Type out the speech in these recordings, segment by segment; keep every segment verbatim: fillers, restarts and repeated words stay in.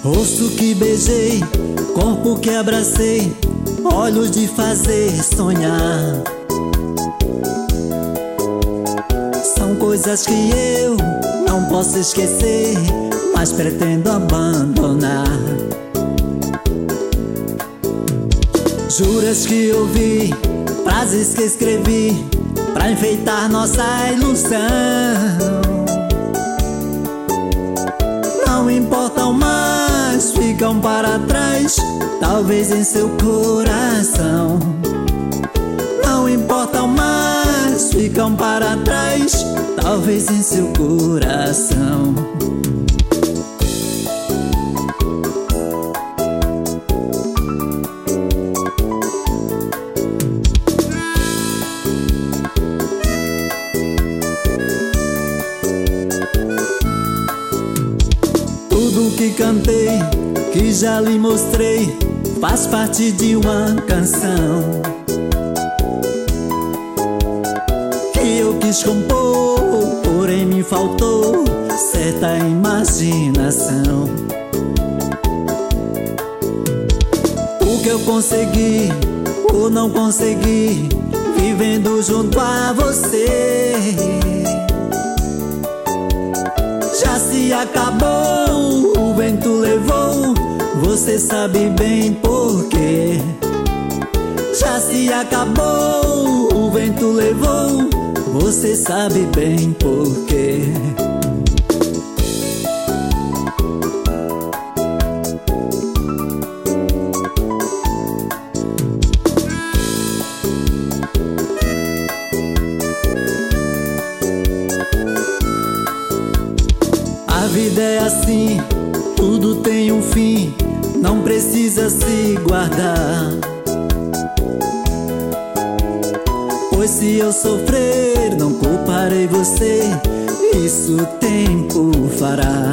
Rosto que beijei, corpo que abracei, olhos de fazer sonhar. São coisas que eu não posso esquecer, mas pretendo abandonar. Juras que ouvi, frases que escrevi pra enfeitar nossa ilusão. Não importam mais, ficam para trás, talvez em seu coração. Não importam mais, ficam para trás, talvez em seu coração. Tudo que cantei, que já lhe mostrei, faz parte de uma canção que eu quis compor, porém me faltou certa imaginação. O que eu consegui ou não consegui, vivendo junto a você, já se acabou, o vento levou, você sabe bem porquê. Já se acabou, o vento levou, você sabe bem porquê. A vida é assim, tudo tem um fim, não precisa se guardar. Pois se eu sofrer, não culparei você, isso o tempo fará.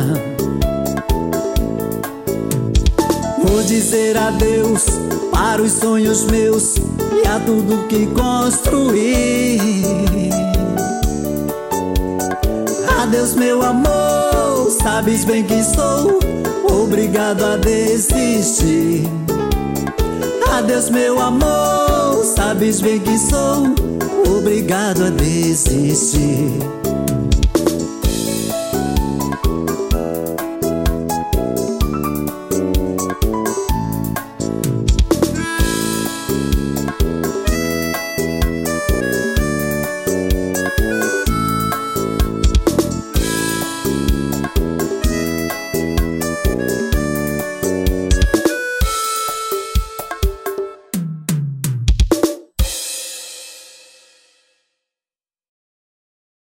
Vou dizer adeus para os sonhos meus e a tudo que construí. Adeus meu amor, sabes bem que sou obrigado a desistir. Adeus meu amor, sabes bem que sou obrigado a desistir.